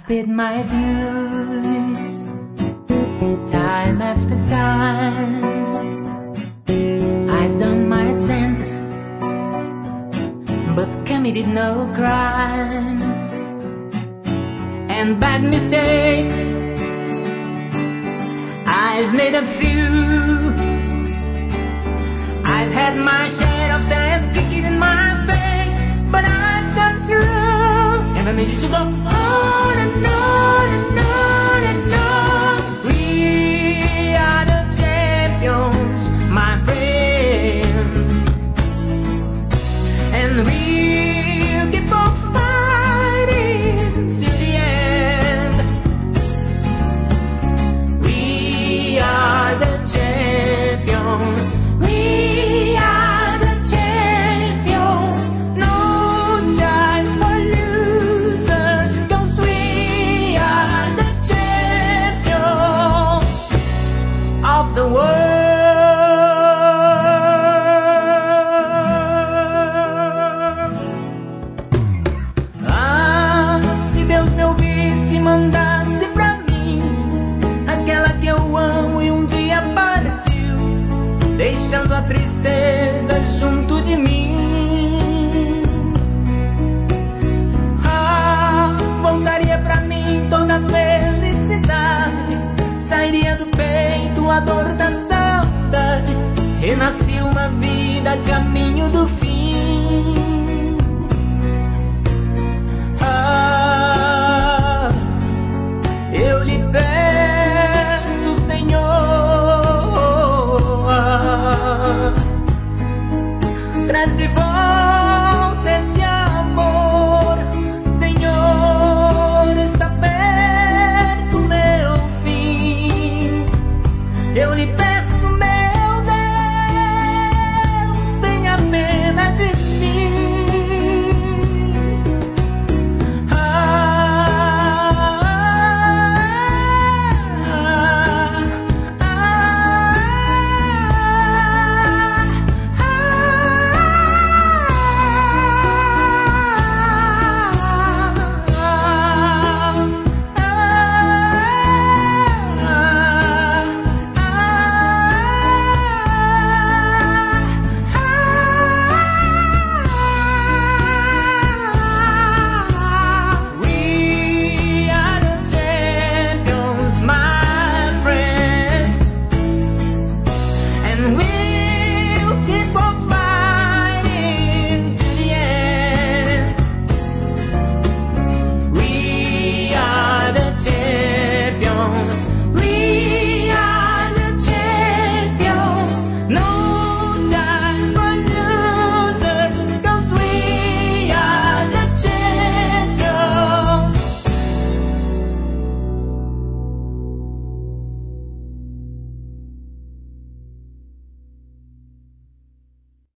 paid my dues time after time. I've done my sentence but committed no crime. And bad mistakes I've made a few. I've had my share of self-pity in my face, but I've gone through, and I need you to go on and on and on and on. We are the champions, my friends, and we'll keep on fighting to the end. We are the champions. We are the champions. No time for losers, 'cause we are the champions of the world. Ah, se Deus me ouvisse e mandasse pra mim aquela que eu amo e um dia partiu, deixando a tristeza junto de mim. Ah, voltaria pra mim toda a felicidade, sairia do peito a dor da saudade, renascia uma vida a caminho do fim.